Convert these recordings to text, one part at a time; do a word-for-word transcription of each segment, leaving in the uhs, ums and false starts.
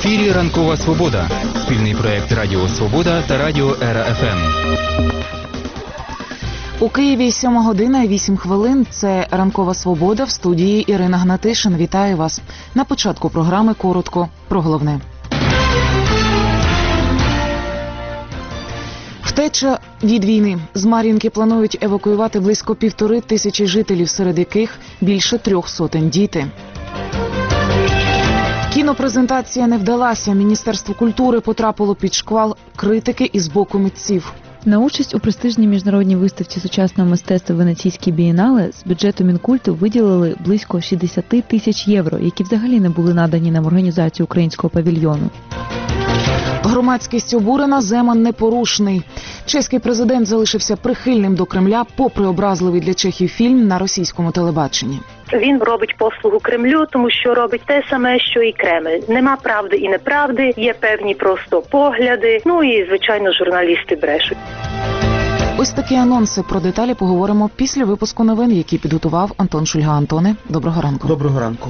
ефірі «Ранкова Свобода» – спільний проєкт Радіо Свобода та Радіо Ера Еф Ем. У Києві сьома година і вісім хвилин. Це «Ранкова Свобода», в студії Ірина Гнатишин. Вітаю вас. На початку програми коротко про головне. Втеча від війни. З Мар'їнки планують евакуювати близько півтори тисячі жителів, серед яких більше трьох сотень діти. Кінопрезентація не вдалася. Міністерство культури потрапило під шквал критики із боку митців. На участь у престижній міжнародній виставці сучасного мистецтва «Венеційські бієнале» з бюджету Мінкульту виділили близько шістдесят тисяч євро, які взагалі не були надані нам організацію українського павільйону. Громадськість обурена, Земан непорушний. Чеський президент залишився прихильним до Кремля, попри образливий для чехів фільм на російському телебаченні. Він робить послугу Кремлю, тому що робить те саме, що і Кремль. Нема правди і неправди, є певні просто погляди, ну і, звичайно, журналісти брешуть. Ось такі анонси. Про деталі поговоримо після випуску новин, які підготував Антон Шульга. Антоне, доброго ранку. Доброго ранку.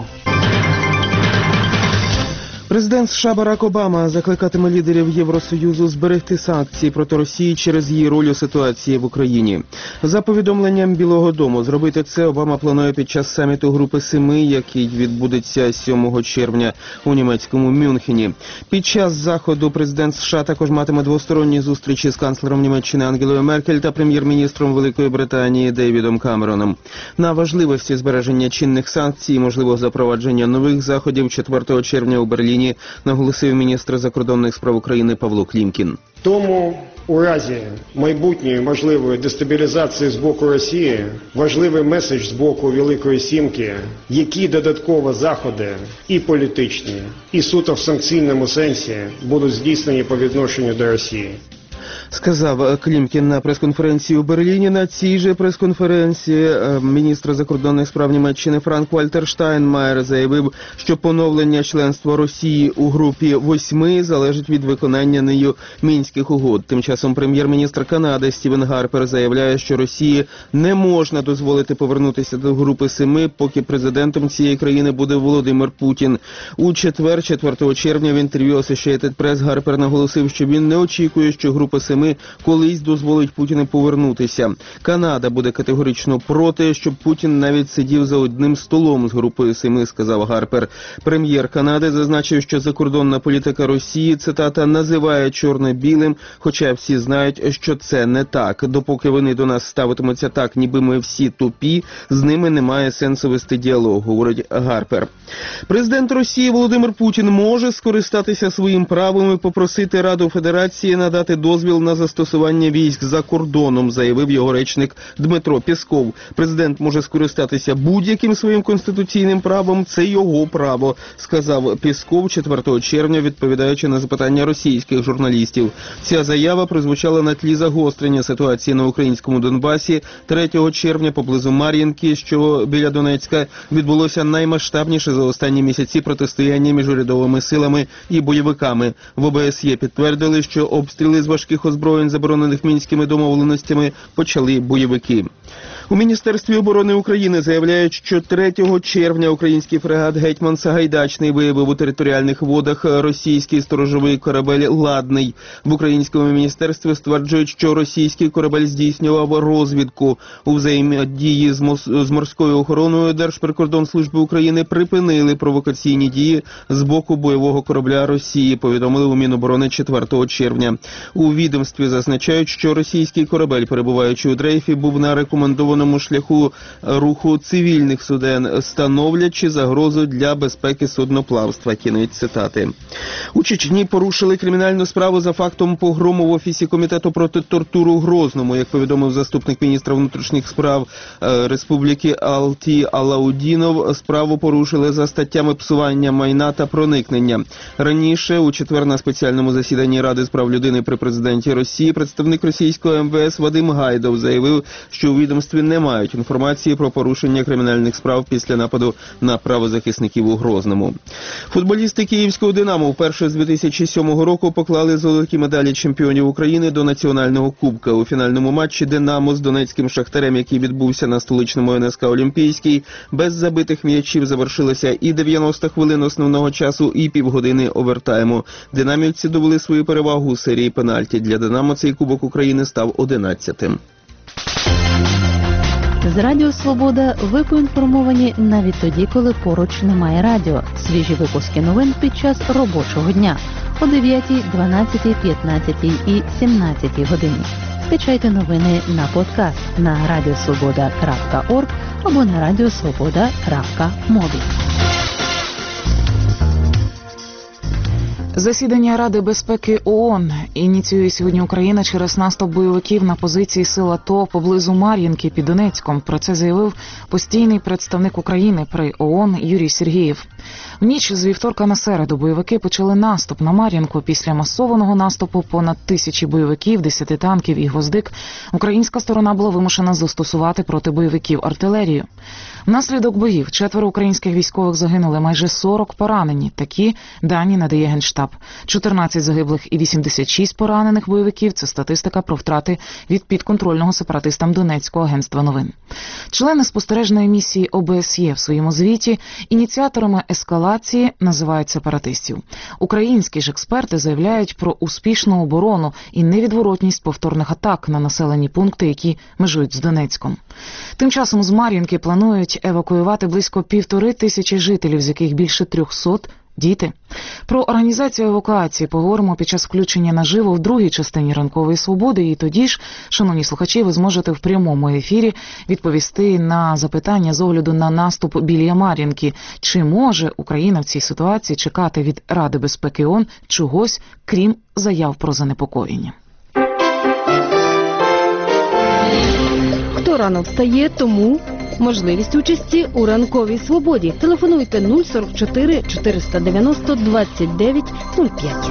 Президент США Барак Обама закликатиме лідерів Євросоюзу зберегти санкції проти Росії через її роль у ситуації в Україні. За повідомленням Білого дому, зробити це Обама планує під час саміту Групи Семи, який відбудеться сьомого червня у німецькому Мюнхені. Під час заходу президент США також матиме двосторонні зустрічі з канцлером Німеччини Ангелою Меркель та прем'єр-міністром Великої Британії Дейвідом Камероном. На важливості збереження чинних санкцій і можливого запровадження нових заходів четвертого червня у Берліні наголосив міністр закордонних справ України Павло Клімкін. Тому у разі майбутньої можливої дестабілізації з боку Росії важливий меседж з боку Великої Сімки, які додатково заходи і політичні, і суто в санкційному сенсі будуть здійснені по відношенню до Росії. Сказав Клімкін на прес-конференції у Берліні. На цій же прес-конференції міністр закордонних справ Німеччини Франк-Вальтер Штайнмаєр заявив, що поновлення членства Росії у групі восьми залежить від виконання нею Мінських угод. Тим часом прем'єр-міністр Канади Стівен Гарпер заявляє, що Росії не можна дозволити повернутися до групи семи, поки президентом цієї країни буде Володимир Путін. У четвер, четвертого червня, в інтерв'ю Associated Press Гарпер наголосив, що він не очікує, що група семи колись дозволить Путіну повернутися. Канада буде категорично проти, щоб Путін навіть сидів за одним столом з групою семи, сказав Гарпер. Прем'єр Канади зазначив, що закордонна політика Росії, цитата, називає чорно-білим, хоча всі знають, що це не так. Допоки вони до нас ставитимуться так, ніби ми всі тупі, з ними немає сенсу вести діалог, говорить Гарпер. Президент Росії Володимир Путін може скористатися своїм правом і попросити Раду Федерації надати дозвіл на застосування військ за кордоном, заявив його речник Дмитро Пєсков. Президент може скористатися будь-яким своїм конституційним правом, це його право, сказав Пєсков четвертого червня, відповідаючи на запитання російських журналістів. Ця заява прозвучала на тлі загострення ситуації на українському Донбасі. третього червня поблизу Мар'їнки, що біля Донецька, відбулося наймасштабніше за останні місяці протистояння між урядовими силами і бойовиками. В О Б С Є підтвердили, що обстріли з важких озброєнь, заборонених мінськими домовленостями, почали бойовики. У Міністерстві оборони України заявляють, що третього червня український фрегат «Гетьман Сагайдачний» виявив у територіальних водах російський сторожовий корабель «Ладний». В українському міністерстві стверджують, що російський корабель здійснював розвідку. У взаємодії з, мос... з морською охороною Держприкордонслужби України припинили провокаційні дії з боку бойового корабля Росії, повідомили у Міноборони четвертого червня. У відомстві зазначають, що російський корабель, перебуваючи у дрейфі, був на рекомендованому шляху руху цивільних суден, становлячи загрозу для безпеки судноплавства. Кінець цитати. У Чечні порушили кримінальну справу за фактом погрому в офісі Комітету проти тортур у Грозному. Як повідомив заступник міністра внутрішніх справ Республіки Алті Алаудінов, справу порушили за статтями псування майна та проникнення. Раніше, у четвер на спеціальному засіданні Ради з прав людини при президенті Росії, представник російського Ем Ве Ес Вадим Гайдов заявив, що у відомстві не мають інформації про порушення кримінальних справ після нападу на правозахисників у Грозному. Футболісти київського «Динамо» вперше з дві тисячі сьомого року поклали золоті медалі чемпіонів України до національного кубка. У фінальному матчі «Динамо» з донецьким «Шахтарем», який відбувся на столичному ен ес ка «Олімпійський», без забитих м'ячів завершилося і дев'яносто хвилин основного часу, і півгодини овертайму. Динамівці довели свою перевагу у серії пенальті. Для «Динамо» цей Кубок України став одинадцятим. З Радіо Свобода ви поінформовані навіть тоді, коли поруч немає радіо. Свіжі випуски новин під час робочого дня о дев'ятій, дванадцятій, п'ятнадцятій і сімнадцятій годині. Скачайте новини на подкаст на радіосвобода крапка орг або на радіосвобода крапка мобі. Засідання Ради безпеки ООН ініціює сьогодні Україна через наступ бойовиків на позиції сил АТО поблизу Мар'їнки під Донецьком. Про це заявив постійний представник України при ООН Юрій Сергієв. В ніч з вівторка на середу бойовики почали наступ на Мар'їнку. Після масованого наступу понад тисячі бойовиків, десяти танків і гвоздик українська сторона була вимушена застосувати проти бойовиків артилерію. Внаслідок боїв четверо українських військових загинули, майже сорок поранені. Такі дані надає Генштаб. чотирнадцять загиблих і вісімдесят шість поранених бойовиків – це статистика про втрати від підконтрольного сепаратистам Донецького агентства новин. Члени спостережної місії о бе ес є в своєму звіті ініціаторами ескалації називають сепаратистів. Українські ж експерти заявляють про успішну оборону і невідворотність повторних атак на населені пункти, які межують з Донецьком. Тим часом з Мар'їнки планують евакуювати близько півтори тисячі жителів, з яких більше трьохсот – діти. Про організацію евакуації поговоримо під час включення наживо в другій частині «Ранкової свободи». І тоді ж, шановні слухачі, ви зможете в прямому ефірі відповісти на запитання з огляду на наступ біля Мар'їнки. Чи може Україна в цій ситуації чекати від Ради безпеки ООН чогось, крім заяв про занепокоєння? Хто рано встає, тому можливість участі у «Ранковій свободі». Телефонуйте нуль сорок чотири чотириста дев'яносто двадцять дев'ять нуль п'ять.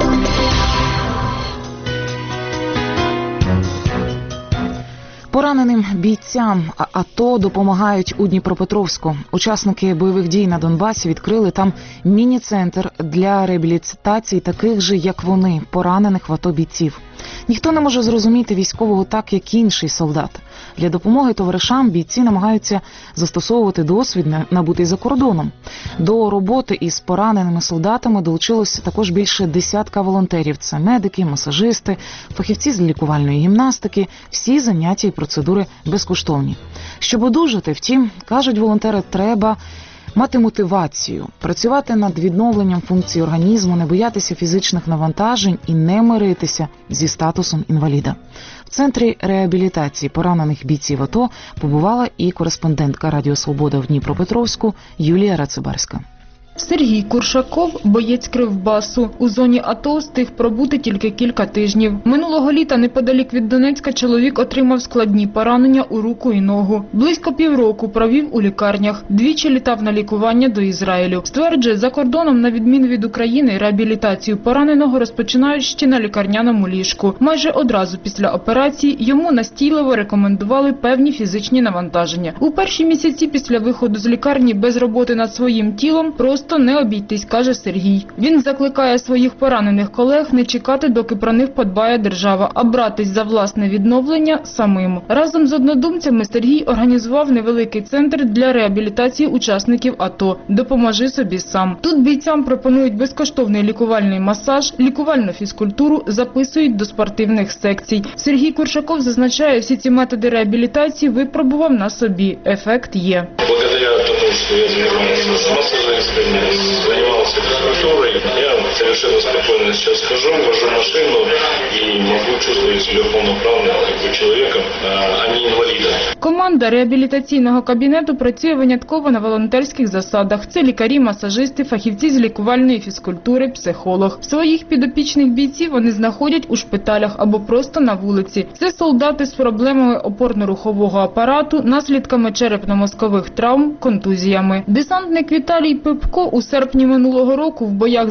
Пораненим бійцям АТО допомагають у Дніпропетровську. Учасники бойових дій на Донбасі відкрили там міні-центр для реабілітації таких же, як вони, поранених в АТО бійців. Ніхто не може зрозуміти військового так, як інший солдат. Для допомоги товаришам бійці намагаються застосовувати досвід, набутий за кордоном. До роботи із пораненими солдатами долучилося також більше десятка волонтерів. Це медики, масажисти, фахівці з лікувальної гімнастики. Всі заняття і процедури безкоштовні. Щоб одужати, втім, кажуть волонтери, треба мати мотивацію, працювати над відновленням функцій організму, не боятися фізичних навантажень і не миритися зі статусом інваліда. В центрі реабілітації поранених бійців АТО побувала і кореспондентка Радіо Свобода в Дніпропетровську Юлія Рацибарська. Сергій Куршаков, боєць Кривбасу. У зоні АТО встиг пробути тільки кілька тижнів. Минулого літа неподалік від Донецька чоловік отримав складні поранення у руку і ногу. Близько півроку провів у лікарнях. Двічі літав на лікування до Ізраїлю. Стверджує, за кордоном, на відміну від України, реабілітацію пораненого розпочинають ще на лікарняному ліжку. Майже одразу після операції йому настійливо рекомендували певні фізичні навантаження. У перші місяці після виходу з лікарні без роботи над своїм тілом просто не обійтись, каже Сергій. Він закликає своїх поранених колег не чекати, доки про них подбає держава, а братись за власне відновлення самим. Разом з однодумцями Сергій організував невеликий центр для реабілітації учасників АТО «Допоможи собі сам». Тут бійцям пропонують безкоштовний лікувальний масаж, лікувальну фізкультуру, записують до спортивних секцій. Сергій Куршаков зазначає, всі ці методи реабілітації випробував на собі. Ефект є. Благодаря тому, що я займаюся з масажистами, занимался физкультурой, я совершенно спокойно сейчас хожу, вожу машину и могу чувствовать себя полноправным как бы человеком, а не инвалидом. Команда реабілітаційного кабінету працює винятково на волонтерських засадах. Це лікарі, масажисти, фахівці з лікувальної фізкультури, психолог. Своїх підопічних бійців вони знаходять у шпиталях або просто на вулиці. Це солдати з проблемами опорно-рухового апарату, наслідками черепно-мозкових травм, контузіями. Десантник Віталій Пипко у серпні минулого року в боях за Савур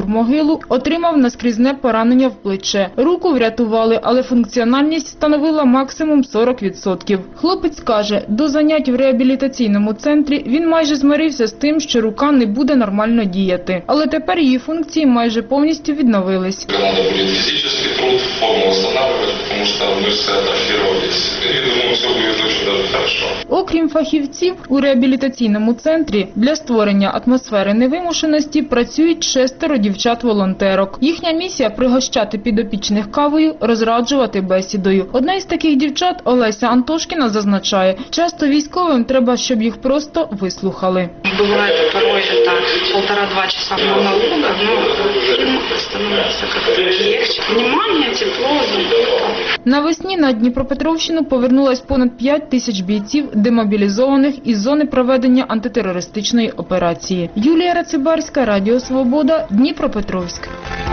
штурмогилу, отримав наскрізне поранення в плече. Руку врятували, але функціональність становила максимум сорок відсотків. Хлопець каже, до занять в реабілітаційному центрі він майже змирився з тим, що рука не буде нормально діяти. Але тепер її функції майже повністю відновились. Надо будет физический труд, форму восстанавливать, потому что мышцы атрофировались. И думаю, все будет очень даже хорошо. Окрім фахівців, у реабілітаційному центрі для створення атмосфери невимушеності працюють шестеро дівчат-волонтерок. Їхня місія – пригощати підопічних кавою, розраджувати бесідою. Одна із таких дівчат, Олеся Антошкіна, зазначає, часто військовим треба, щоб їх просто вислухали. Бывает порой это полтора-два часа монолога, но фильм становится как-то легче. Внимание, тепло, забота. Навесні на Дніпропетровщину повернулось понад п'ять тисяч бійців, демобілізованих із зони проведення антитерористичної операції. Юлія Рацибарська, Радіо Свобода, Дніпропетровськ.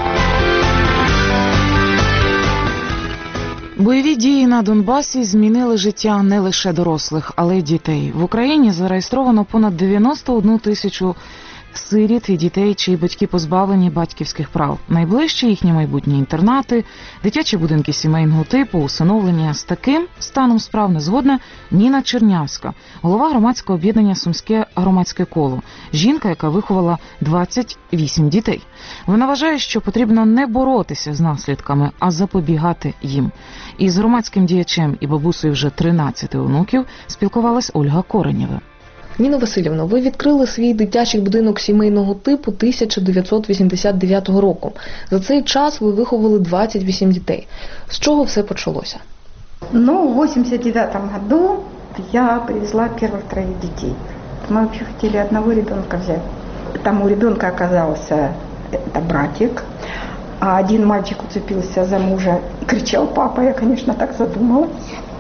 Бойові дії на Донбасі змінили життя не лише дорослих, але й дітей. В Україні зареєстровано понад дев'яносто одну тисячу сиріт і дітей, чиї батьки позбавлені батьківських прав. Найближчі їхні майбутні інтернати, дитячі будинки сімейного типу, усиновлення. З таким станом справ не згодна Ніна Чернявська, голова громадського об'єднання «Сумське громадське коло». Жінка, яка виховала двадцять вісім дітей. Вона вважає, що потрібно не боротися з наслідками, а запобігати їм. Із громадським діячем і бабусею вже тринадцяти онуків спілкувалась Ольга Коренєва. Ніно Василівно, ви відкрили свій дитячий будинок сімейного типу тисяча дев'ятсот вісімдесят дев'ятого року. За цей час ви виховали двадцять вісім дітей. З чого все почалося? Ну, в восемьдесят девятом году я привезла первых троих детей. Мы вообще хотели одного ребенка взять. Там у ребенка оказался это братик, а один мальчик уцепился за мужа и кричал: «Папа!» Я, конечно, так задумалась.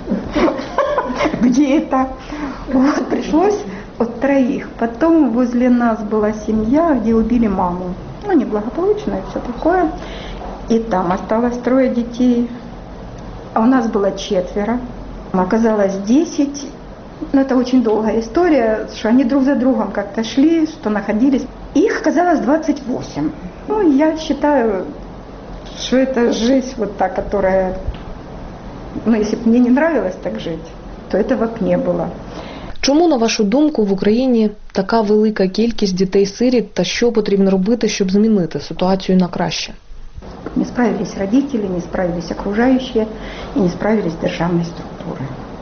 Где это? Вот, пришлось от троих. Потом возле нас была семья, где убили маму. Ну, неблагополучно и все такое. И там осталось трое детей. А у нас было четверо. Оказалось десять. Но это очень долгая история, что они друг за другом как-то шли, что находились. Их оказалось двадцать восемь. Ну, я считаю, что это жизнь вот та, которая... Ну, если бы мне не нравилось так жить, то этого б не було. Чому, на вашу думку, в Україні така велика кількість дітей-сиріт та що потрібно робити, щоб змінити ситуацію на краще? Не справились родители, не справились окружающие и не справились державные структуры.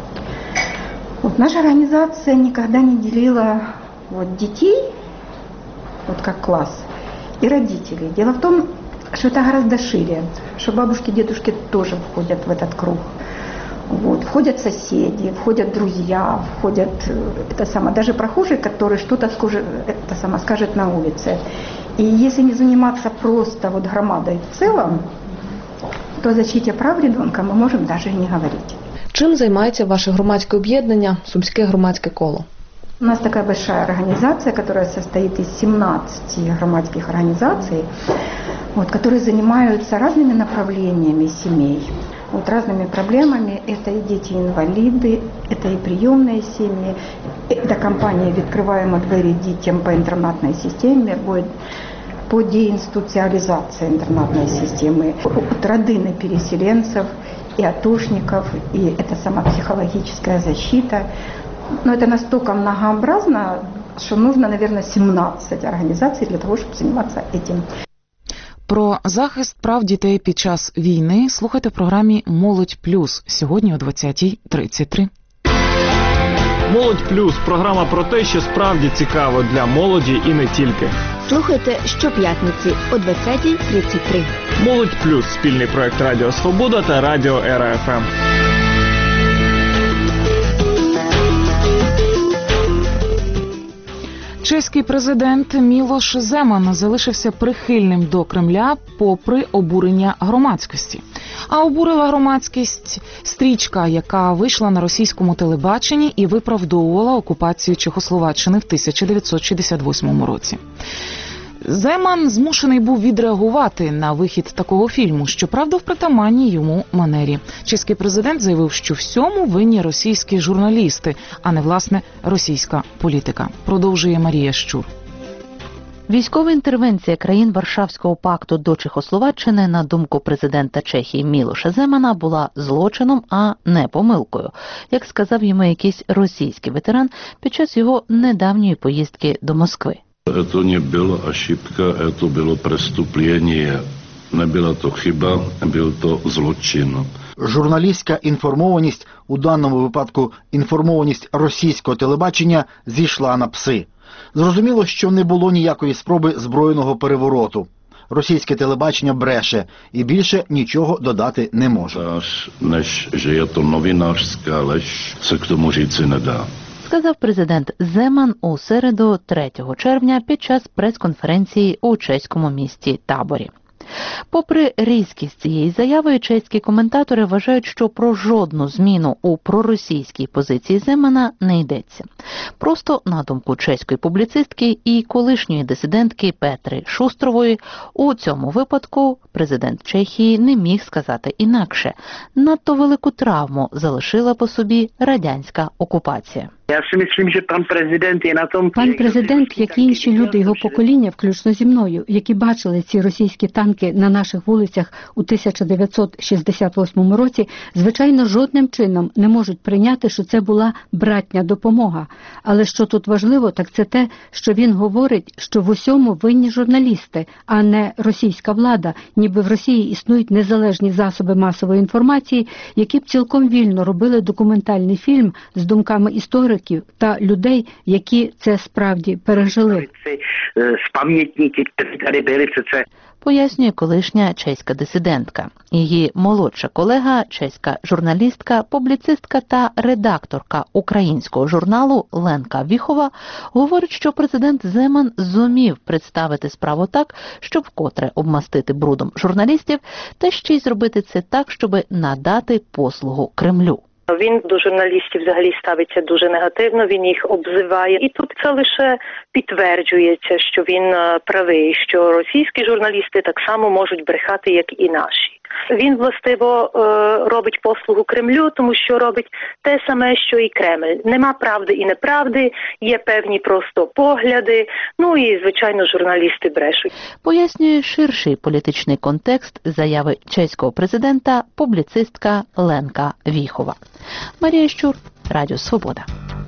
Вот наша организация никогда не делила вот детей, вот как класс, и родителей. Дело в том, что это гораздо шире, что бабушки, дедушки тоже входят в этот круг. Вот, входят соседи, входят друзья, входят это самое, даже прохожие, которые что-то скажет, это самое, скажет на улице. И если не заниматься просто вот громадой в целом, то о защите прав ребенка мы можем даже и не говорить. Чим займається ваше громадське об'єднання «Сумське громадське коло»? У нас такая большая организация, которая состоит из семнадцати громадских организаций, вот, которые занимаются разными направлениями семей. Вот, разными проблемами. Это и дети-инвалиды, это и приемные семьи, это компания «Відкриваємо двері дітям» по интернатной системе, по деинституциализации интернатной системы, от родины переселенцев и атошников, и это сама психологическая защита. Но это настолько многообразно, что нужно, наверное, сімнадцять организаций для того, чтобы заниматься этим. Про захист прав дітей під час війни слухайте в програмі «Молодь плюс» сьогодні о двадцятій тридцять три. «Молодь плюс» – програма про те, що справді цікаво для молоді і не тільки. Слухайте щоп'ятниці о двадцятій тридцять три. «Молодь плюс» – спільний проект Радіо Свобода та Радіо Ера еф ем. Чеський президент Мілош Земан залишився прихильним до Кремля попри обурення громадськості. А обурила громадськість стрічка, яка вийшла на російському телебаченні і виправдовувала окупацію Чехословаччини в тисяча дев'ятсот шістдесят восьмому році. Земан змушений був відреагувати на вихід такого фільму, щоправда, в притаманній йому манері. Чеський президент заявив, що всьому винні російські журналісти, а не, власне, російська політика. Продовжує Марія Щур. Військова інтервенція країн Варшавського пакту до Чехословаччини, на думку президента Чехії Мілоша Земана, була злочином, а не помилкою, як сказав йому якийсь російський ветеран під час його недавньої поїздки до Москви. Це не була ошибка, це було преступлення. Не була то хиба, був то злочин. Журналістська інформованість, у даному випадку інформованість російського телебачення, зійшла на пси. Зрозуміло, що не було ніякої спроби збройного перевороту. Російське телебачення бреше і більше нічого додати не може. Неж, що є то новинарська леж, це к тому říci не дá. Сказав президент Земан у середу, третього червня, під час прес-конференції у чеському місті Таборі. Попри різкість цієї заяви, чеські коментатори вважають, що про жодну зміну у проросійській позиції Земана не йдеться. Просто, на думку чеської публіцистки і колишньої дисидентки Петри Шустрової, у цьому випадку президент Чехії не міг сказати інакше. Надто велику травму залишила по собі радянська окупація. Я си myslím, že pan prezident je na tom... Пан президент, як і інші люди його покоління, включно зі мною, які бачили ці російські танки на наших вулицях у тисяча дев'ятсот шістдесят восьмому році, звичайно, жодним чином не можуть прийняти, що це була братня допомога. Але що тут важливо, так це те, що він говорить, що в усьому винні журналісти, а не російська влада, ніби в Росії існують незалежні засоби масової інформації, які б цілком вільно робили документальний фільм з думками істориків та людей, які це справді пережили. Пояснює колишня чеська дисидентка. Її молодша колега, чеська журналістка, публіцистка та редакторка українського журналу Ленка Віхова, говорить, що президент Земан зумів представити справу так, щоб вкотре обмастити брудом журналістів, та ще й зробити це так, щоб надати послугу Кремлю. Він до журналістів взагалі ставиться дуже негативно, він їх обзиває. І тут це лише підтверджується, що він правий, що російські журналісти так само можуть брехати, як і наші. Він, властиво, робить послугу Кремлю, тому що робить те саме, що і Кремль. Нема правди і неправди, є певні просто погляди, ну і, звичайно, журналісти брешуть. Пояснює ширший політичний контекст заяви чеського президента публіцистка Ленка Віхова. Марія Щур, Радіо Свобода.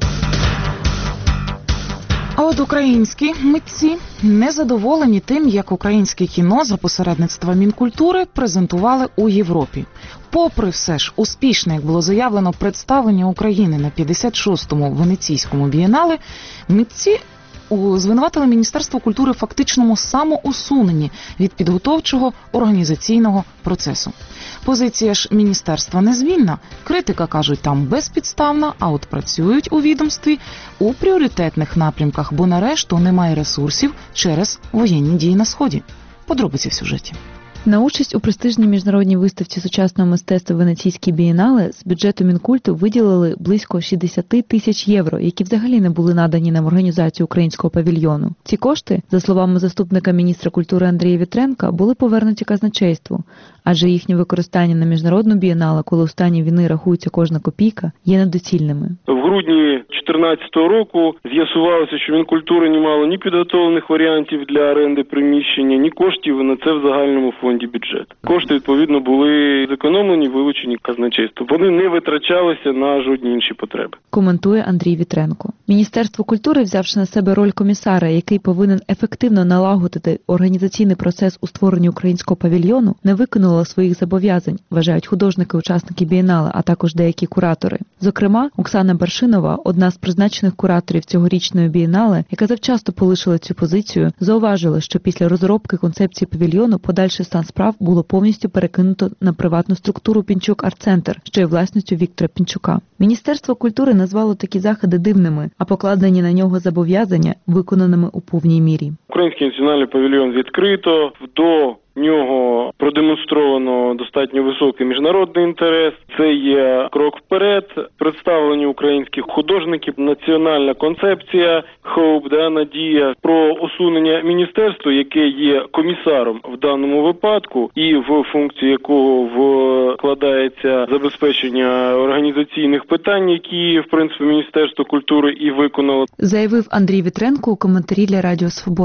А от українські митці незадоволені тим, як українське кіно за посередництва Мінкультури презентували у Європі. Попри все ж успішне, як було заявлено, представлення України на п'ятдесят шостому Венеційському бієнале, митці звинуватили Міністерство культури в фактичному самоусуненні від підготовчого організаційного процесу. Позиція ж міністерства незвільна. Критика, кажуть, там безпідставна, а от працюють у відомстві у пріоритетних напрямках, бо на решту немає ресурсів через воєнні дії на Сході. Подробиці в сюжеті. На участь у престижній міжнародній виставці сучасного мистецтва Венеційські бієнале з бюджету Мінкульту виділили близько шістдесят тисяч євро, які взагалі не були надані на організацію українського павільйону. Ці кошти, за словами заступника міністра культури Андрія Вітренка, були повернуті казначейству, адже їхнє використання на міжнародну бієнале, коли у стані війни рахується кожна копійка, є недоцільними. В грудні дві тисячі чотирнадцятого року з'ясувалося, що Мінкультура не мало ні підготовлених варіантів для оренди приміщення, ні коштів на це в загальному фонді бюджету. Кошти, відповідно, були зекономлені, вилучені казначейством. Вони не витрачалися на жодні інші потреби. Коментує Андрій Вітренко. Міністерство культури, взявши на себе роль комісара, який повинен ефективно налагодити організаційний процес у створенні українського павільйону, не виконало своїх зобов'язань, вважають художники-учасники бієнале, а також деякі куратори. Зокрема, Оксана Баршинова, одна з призначених кураторів цьогорічної бієнале, яка завчасто полишила цю позицію, зауважила, що після розробки концепції павільйону подальший стан справ було повністю перекинуто на приватну структуру Пінчук Арт-Центр, що є власністю Віктора Пінчука. Міністерство культури назвало такі заходи дивними, а покладені на нього зобов'язання виконаними у повній мірі. Український національний павільйон відкрито, до нього продемонстровано достатньо високий міжнародний інтерес. Це є крок вперед. Представлені українських художників, національна концепція, хоуп, да, надія про усунення міністерства, яке є комісаром в даному випадку і в функції якого вкладається забезпечення організаційних питань, які, в принципі, Міністерство культури і виконало. Заявив Андрій Вітренко у коментарі для Радіо Свобода.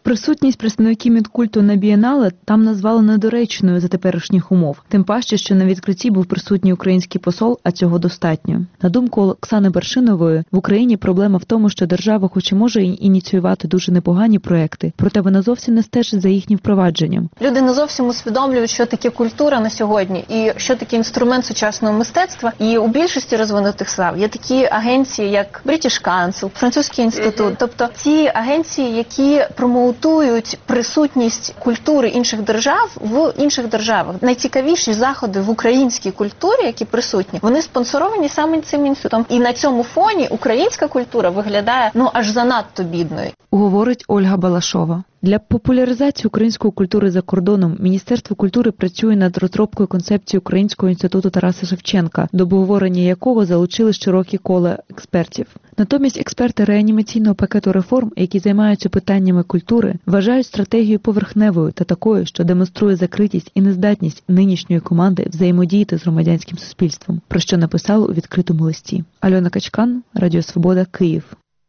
Присутність представників Мінкульту на бієнале там назвали недоречною за теперішніх умов. Тим паче, що на відкритті був присутній український посол, а цього достатньо. На думку Оксани Бершинової, в Україні проблема в тому, що держава хоч і може ініціювати дуже непогані проекти, проте вона зовсім не стежить за їхнім впровадженням. Люди не зовсім усвідомлюють, що таке культура на сьогодні і що таке інструмент сучасного мистецтва. І у більшості розвинутих слав є такі агенції, як British Council, Французький інститут. Тобто ці агенції, які промоутують присутність культури інших держав в інших державах. Найцікавіші заходи в українській культурі, які присутні, вони спонсоровані саме цим інститутом. І на цьому фоні українська культура виглядає, ну, аж занадто бідною. Говорить Ольга Балашова. Для популяризації української культури за кордоном Міністерство культури працює над розробкою концепції Українського інституту Тараса Шевченка, до обговорення якого залучили широкі кола експертів. Натомість експерти реанімаційного пакету реформ, які займаються питаннями культури, вважають стратегію поверхневою та такою, що демонструє закритість і нездатність нинішньої команди взаємодіяти з громадянським суспільством, про що написали у відкритому листі. Альона Качкан, Радіо Свобода, Київ.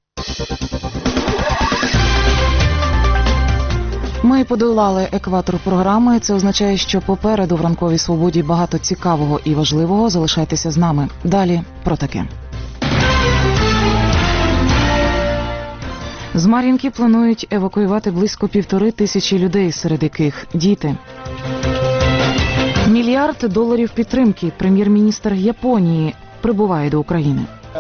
Ми подолали екватор програми. Це означає, що попереду в ранковій свободі багато цікавого і важливого. Залишайтеся з нами. Далі про таке. З Мар'їнки планують евакуювати близько півтори тисячі людей, серед яких діти. Мільярд доларів підтримки. Прем'єр-міністр Японії прибуває до України.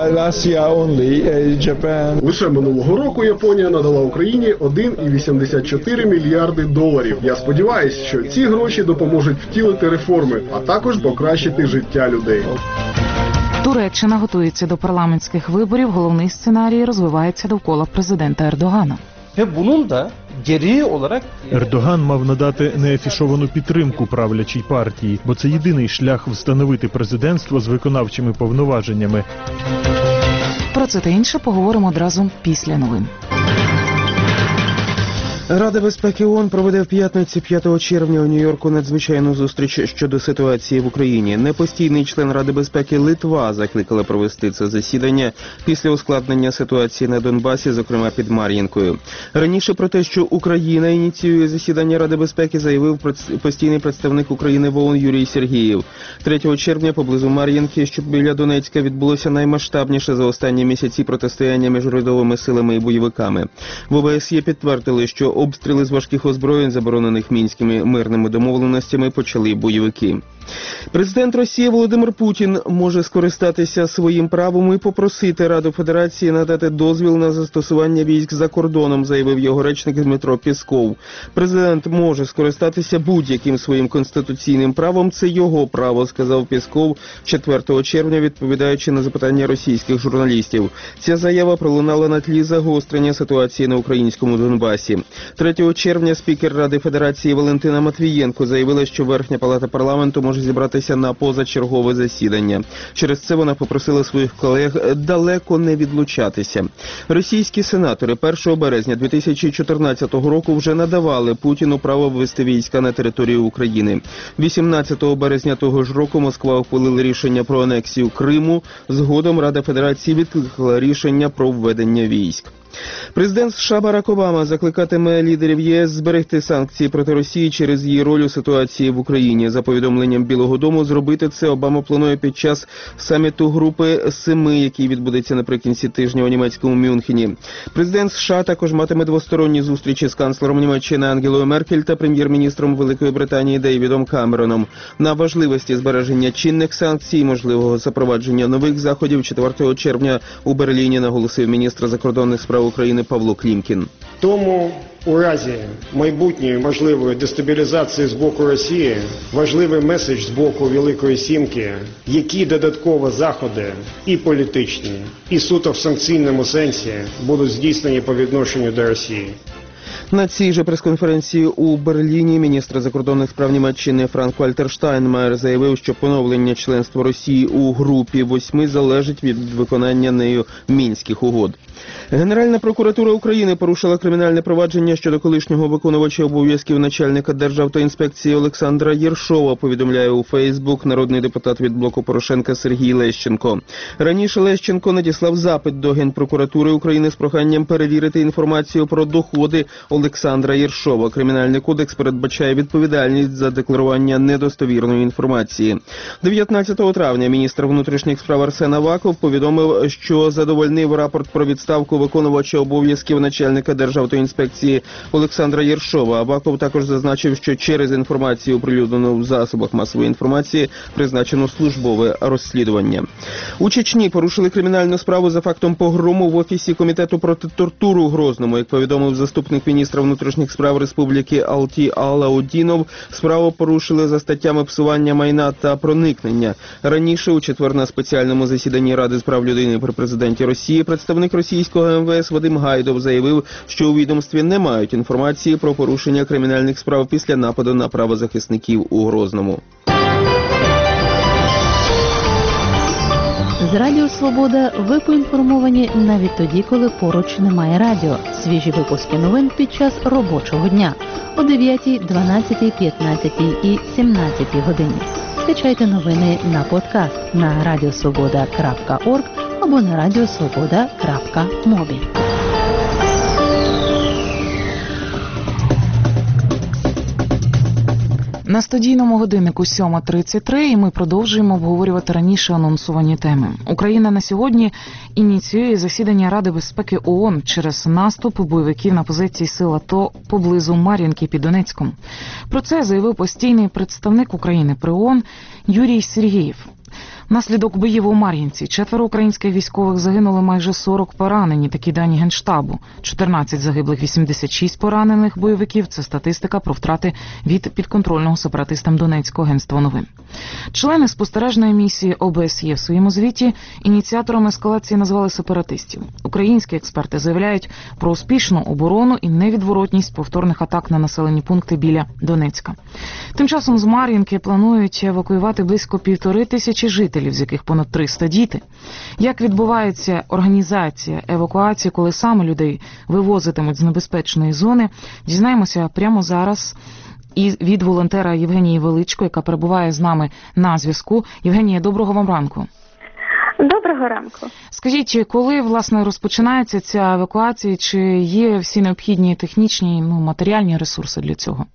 Лише минулого року Японія надала Україні один цілих вісімдесят чотири мільярди доларів. Я сподіваюся, що ці гроші допоможуть втілити реформи, а також покращити життя людей. Туреччина готується до парламентських виборів. Головний сценарій розвивається довкола президента Ердогана. Ердоган мав надати неафішовану підтримку правлячій партії, бо це єдиний шлях встановити президентство з виконавчими повноваженнями. Про це та інше поговоримо одразу після новин. Рада безпеки ООН проведе в п'ятницю п'ятого червня у Нью-Йорку надзвичайну зустріч щодо ситуації в Україні. Непостійний член Ради безпеки Литва закликала провести це засідання після ускладнення ситуації на Донбасі, зокрема під Мар'їнкою. Раніше про те, що Україна ініціює засідання Ради безпеки, заявив постійний представник України в ООН Юрій Сергієв. третього червня поблизу Мар'їнки, що біля Донецька, відбулося наймасштабніше за останні місяці протистояння між урядовими силами і бойовиками. В ОБСЄ підтвердили, що обстріли з важких озброєнь, заборонених мінськими мирними домовленостями, почали бойовики. Президент Росії Володимир Путін може скористатися своїм правом і попросити Раду Федерації надати дозвіл на застосування військ за кордоном, заявив його речник Дмитро Пєсков. Президент може скористатися будь-яким своїм конституційним правом, це його право, сказав Пєсков четвертого червня, відповідаючи на запитання російських журналістів. Ця заява пролунала на тлі загострення ситуації на українському Донбасі. третього червня спікер Ради Федерації Валентина Матвієнко заявила, що Верхня Палата парламенту може зібратися на позачергове засідання. Через це вона попросила своїх колег далеко не відлучатися. Російські сенатори першого березня дві тисячі чотирнадцятого року вже надавали Путіну право ввести війська на територію України. вісімнадцятого березня того ж року Москва ухвалила рішення про анексію Криму. Згодом Рада Федерації відкликала рішення про введення військ. Президент США Барак Обама закликатиме лідерів ЄС зберегти санкції проти Росії через її роль у ситуації в Україні. За повідомленням Білого дому, зробити це Обама планує під час саміту групи семи, який відбудеться наприкінці тижня у німецькому Мюнхені. Президент США також матиме двосторонні зустрічі з канцлером Німеччини Ангелою Меркель та прем'єр-міністром Великої Британії Дейвідом Камероном. На важливості збереження чинних санкцій і можливого запровадження нових заходів четвертого червня у Берліні наголосив міністр закордонних справ України Павло Клімкін. Тому у разі майбутньої можливої дестабілізації з боку Росії важливий меседж з боку Великої Сімки, які додатково заходи і політичні, і суто в санкційному сенсі будуть здійснені по відношенню до Росії. На цій же прес-конференції у Берліні міністр закордонних справ Німеччини Франк-Вальтер Штайнмаєр заявив, що поновлення членства Росії у групі восьми залежить від виконання нею Мінських угод. Генеральна прокуратура України порушила кримінальне провадження щодо колишнього виконувача обов'язків начальника Державтоінспекції Олександра Єршова, повідомляє у Фейсбук народний депутат від блоку Порошенка Сергій Лещенко. Раніше Лещенко надіслав запит до Генпрокуратури України з проханням перевірити інформацію про доходи Олександра Єршова. Кримінальний кодекс передбачає відповідальність за декларування недостовірної інформації. дев'ятнадцятого травня міністр внутрішніх справ Арсен Аваков повідомив, що задовольнив рапорт про відставку виконувача обов'язків начальника Державтоінспекції Олександра Єршова. Аваков також зазначив, що через інформацію, оприлюднену в засобах масової інформації, призначено службове розслідування. У Чечні порушили кримінальну справу за фактом погрому в офісі Комітету проти тортур у Грозному. Як повідомив заступник міністра внутрішніх справ Республіки Алті Алаудінов, справу порушили за статтями псування майна та проникнення. Раніше, у четвер на спеціальному засіданні Ради з прав людини при президенті Росії, представник російського ем ве ес Вадим Гайдов заявив, що у відомстві не мають інформації про порушення кримінальних справ після нападу на правозахисників у Грозному. З Радіо Свобода ви поінформовані навіть тоді, коли поруч немає радіо. Свіжі випуски новин під час робочого дня о дев'ятій, дванадцятій, п'ятнадцятій і сімнадцятій годині. Скачайте новини на подкаст на радіосвобода крапка орг або на радіосвобода крапка мобі. На студійному годиннику сьома тридцять три і ми продовжуємо обговорювати раніше анонсовані теми. Україна на сьогодні ініціює засідання Ради безпеки ООН через наступ бойовиків на позиції сил АТО поблизу Мар'їнки під Донецьком. Про це заявив постійний представник України при ООН Юрій Сергієв. Внаслідок боїв у Мар'їнці четверо українських військових загинули, майже сорок поранені. Такі дані Генштабу. чотирнадцять загиблих, вісімдесят шість поранених бойовиків – це статистика про втрати від підконтрольного сепаратистам Донецького агентства новин. Члени спостережної місії О Б С Є в своєму звіті ініціаторами ескалації назвали сепаратистів. Українські експерти заявляють про успішну оборону і невідворотність повторних атак на населені пункти біля Донецька. Тим часом з Мар'їнки планують евакуювати близько півтори тисячі жителів, з яких понад триста діти. Як відбувається організація евакуації, коли саме людей вивозитимуть з небезпечної зони, дізнаємося прямо зараз і від волонтера Євгенії Величко, яка перебуває з нами на зв'язку. Євгенія, доброго вам ранку. Доброго ранку. Скажіть, коли, власне, розпочинається ця евакуація, чи є всі необхідні технічні, ну, матеріальні ресурси для цього?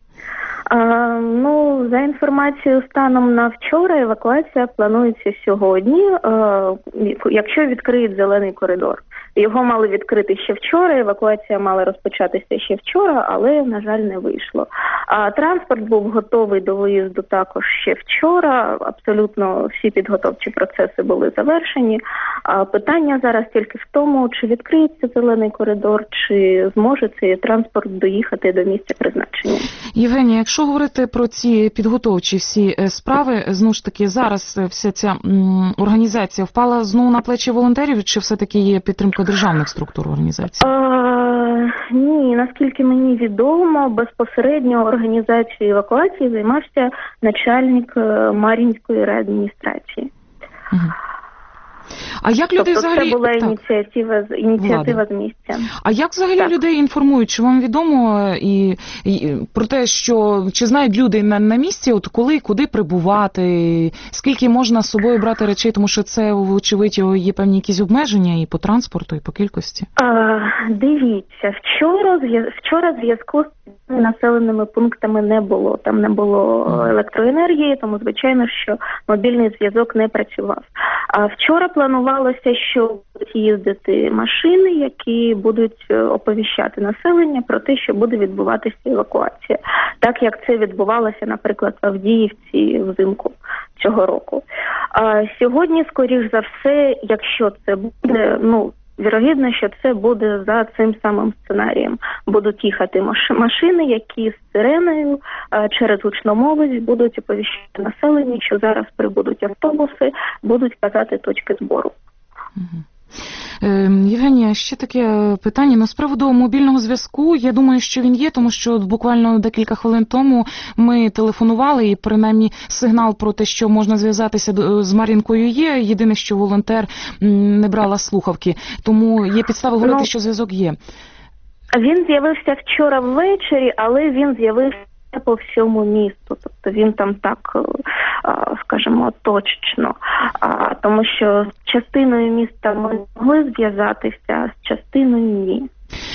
А, ну, за інформацією станом на вчора, евакуація планується сьогодні, а, якщо відкриють зелений коридор. Його мали відкрити ще вчора, евакуація мала розпочатися ще вчора, але, на жаль, не вийшло. А транспорт був готовий до виїзду також ще вчора, абсолютно всі підготовчі процеси були завершені. А питання зараз тільки в тому, чи відкриється зелений коридор, чи зможе цей транспорт доїхати до місця призначення. Євгенія, якщо говорити про ці підготовчі всі справи, знову ж таки, зараз вся ця м, організація впала знову на плечі волонтерів, чи все-таки є підтримка державних структур організації? А, ні, наскільки мені відомо, безпосередньо організацією евакуації займався начальник Мар'їнської райадміністрації. Угу. А як людей тобто взагалі... це була так. ініціатива, ініціатива з місця. А як взагалі так. людей інформують? Чи вам відомо і, і про те, що чи знають люди на, на місці, от коли, куди прибувати, скільки можна з собою брати речей, тому що це, вочевидь, є певні якісь обмеження і по транспорту, і по кількості? А, дивіться, вчора, вчора зв'язку з населеними пунктами не було. Там не було електроенергії, тому, звичайно, що мобільний зв'язок не працював. А вчора планувалося, що будуть їздити машини, які будуть оповіщати населення про те, що буде відбуватися евакуація. Так, як це відбувалося, наприклад, в Авдіївці взимку цього року. А сьогодні, скоріш за все, якщо це буде, ну, вірогідно, що це буде за цим самим сценарієм. Будуть їхати машини, які з сиреною через гучномовець будуть оповіщати населення, що зараз прибудуть автобуси, будуть казати точки збору. Угу. Євгенія, ще таке питання. Ну, з приводу мобільного зв'язку, я думаю, що він є, тому що буквально декілька хвилин тому ми телефонували і принаймні сигнал про те, що можна зв'язатися з Мар'їнкою є. Єдине, що волонтер не брала слухавки. Тому є підстави говорити, ну, що зв'язок є. Він з'явився вчора ввечері, але він з'явився по всьому місту, тобто він там так, скажімо, точечно, тому що з частиною міста ми могли зв'язатися, а з частиною ні.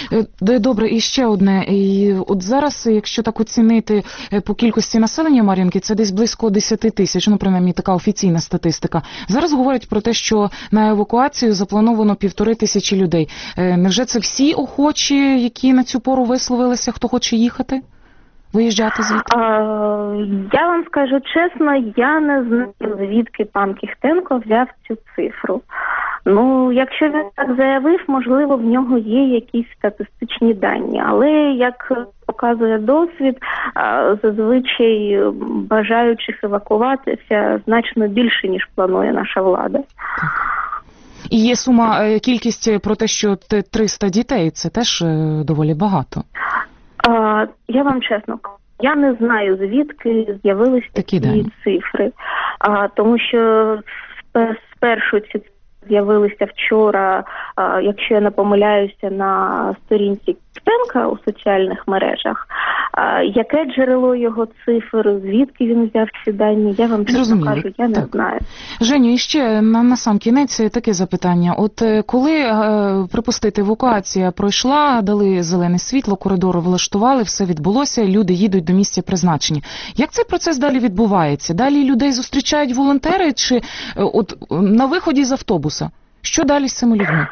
Добре, і ще одне. І от зараз, якщо так оцінити по кількості населення Мар'їнки, це десь близько десять тисяч, ну, принаймні, така офіційна статистика. Зараз говорять про те, що на евакуацію заплановано півтори тисячі людей. Невже це всі охочі, які на цю пору висловилися, хто хоче їхати? Виїжджати звідти? А, я вам скажу чесно, я не знаю, звідки пан Кіхтенко взяв цю цифру. Ну, якщо він так заявив, можливо, в нього є якісь статистичні дані. Але, як показує досвід, зазвичай бажаючих евакуватися значно більше, ніж планує наша влада. І є сума, кількість про те, що триста дітей, це теж доволі багато. А, я вам чесно кажу, я не знаю, звідки з'явилися такі цифри. А, тому що спершу ці з'явилися вчора, а, якщо я не помиляюся, на сторінці Кіхтенка у соціальних мережах. А, яке джерело його цифр, звідки він взяв ці дані, я вам чесно кажу, я не так. знаю. Женю, і ще на, на сам кінець таке запитання. От коли, е, припустити, евакуація пройшла, дали зелене світло, коридори влаштували, все відбулося, люди їдуть до місця призначення. Як цей процес далі відбувається? Далі людей зустрічають волонтери чи е, от на виході з автобуса? Що далі з цими людьми?